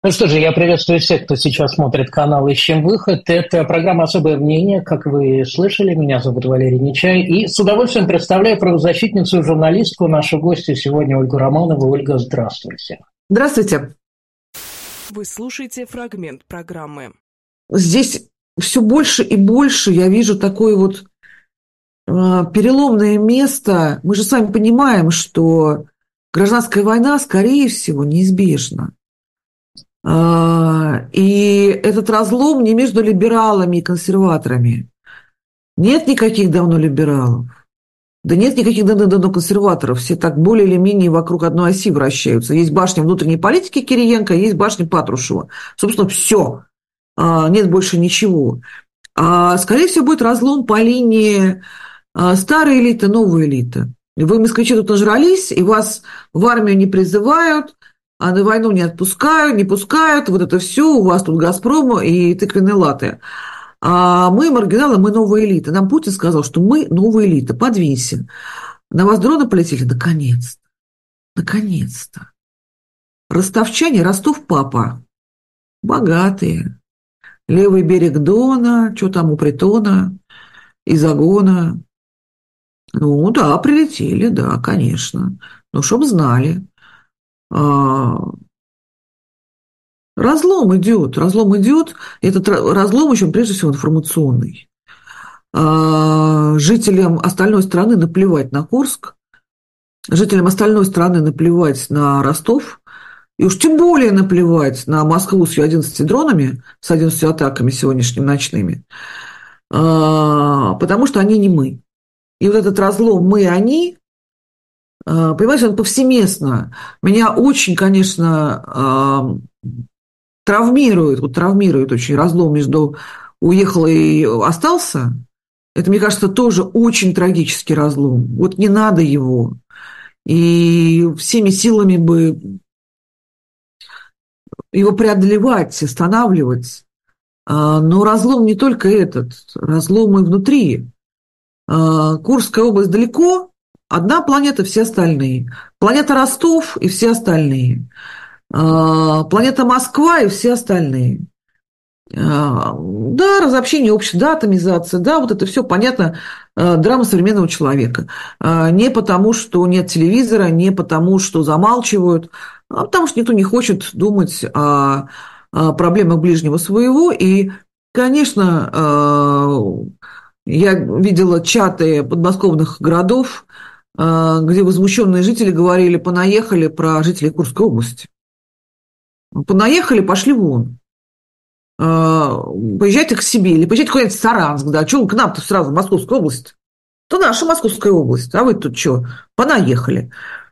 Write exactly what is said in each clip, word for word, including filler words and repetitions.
Ну что же, я приветствую всех, кто сейчас смотрит канал «Ищем выход». Это программа «Особое мнение». Как вы слышали, меня зовут Валерий Нечай. И с удовольствием представляю правозащитницу и журналистку, нашу гостью сегодня Ольгу Романову. Ольга, здравствуйте. Здравствуйте. Вы слушаете фрагмент программы. Здесь все больше и больше я вижу такое вот э, переломное место. Мы же с вами понимаем, что гражданская война, скорее всего, неизбежна. И этот разлом не между либералами и консерваторами. Нет никаких давно либералов. Да нет никаких давно консерваторов. Все так более или менее вокруг одной оси вращаются. Есть башня внутренней политики Кириенко, есть башня Патрушева. Собственно, все. Нет больше ничего. А, скорее всего, будет разлом по линии старой элиты, новой элиты. Вы, москвичи, тут нажрались, и вас в армию не призывают, а на войну не отпускают, не пускают, вот это все, у вас тут «Газпром» и тыквенные латы. А мы, маргиналы, мы новая элита. Нам Путин сказал, что мы новая элита, подвинься. На вас дроны полетели? Наконец-то. Наконец-то. Ростовчане, Ростов-папа. Богатые. Левый берег Дона, что там у Притона, и Загона. Ну да, прилетели, да, конечно. Ну, чтоб знали. Разлом идет, разлом идет. Этот разлом еще прежде всего информационный. Жителям остальной страны наплевать на Курск, жителям остальной страны наплевать на Ростов, и уж тем более наплевать на Москву с ее одиннадцатью дронами, с одиннадцатью атаками сегодняшними ночными, потому что они не мы. И вот этот разлом «мы-они», понимаете, он повсеместно. Меня очень, конечно, травмирует, вот травмирует очень разлом между «уехал» и «остался». Это, мне кажется, тоже очень трагический разлом. Вот не надо его. И всеми силами бы его преодолевать, останавливать. Но разлом не только этот, разлом и внутри. Курская область далеко. Одна планета, все остальные. Планета Ростов и все остальные. Планета Москва и все остальные. Да, разобщение общества, да, атомизация, да, вот это все понятно, драма современного человека. Не потому, что нет телевизора, не потому, что замалчивают, а потому что никто не хочет думать о проблемах ближнего своего. И, конечно, я видела чаты подмосковных городов, где возмущенные жители говорили: понаехали про жителей Курской области. Понаехали, пошли вон. Поезжайте к себе или поезжайте куда-нибудь в Саранск. Да, чего к нам-то сразу в Московскую область? То наша Московская область. А вы тут что? Понаехали.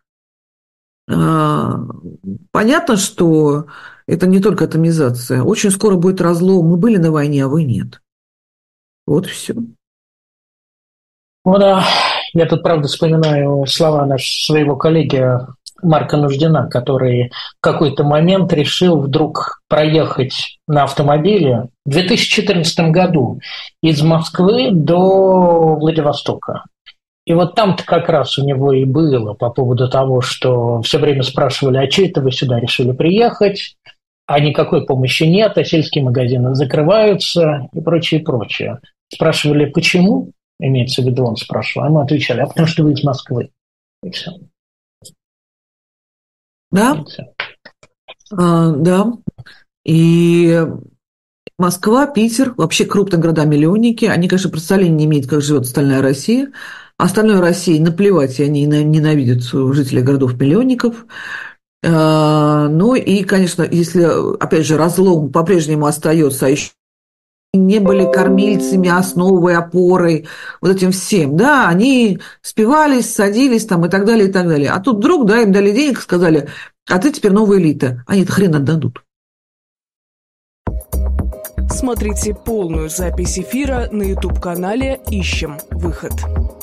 Понятно, что это не только атомизация. Очень скоро будет разлом. Мы были на войне, а вы нет. Вот и все. Ну да, я тут, правда, вспоминаю слова нашего своего коллеги Марка Нуждина, который в какой-то момент решил вдруг проехать на автомобиле в две тысячи четырнадцатом году из Москвы до Владивостока. И вот там-то как раз у него и было по поводу того, что все время спрашивали: а че это вы сюда решили приехать, а никакой помощи нет, а сельские магазины закрываются и прочее, прочее. Спрашивали, почему, имеется в виду, он спрашивал, а мы отвечали: а потому что вы из Москвы. И все. Да, а, да. И Москва, Питер, вообще крупные города-миллионники, они, конечно, представления не имеют, как живет остальная Россия. Остальной России наплевать, и они ненавидят жителей городов-миллионников. Ну и, конечно, если, опять же, разлом по-прежнему остается, а еще не были кормильцами, основой, опорой, вот этим всем, да, они спивались, садились там и так далее, и так далее. А тут вдруг, да, им дали денег, сказали: а ты теперь новая элита. Они-то хрен отдадут. Смотрите полную запись эфира на YouTube-канале «Ищем выход».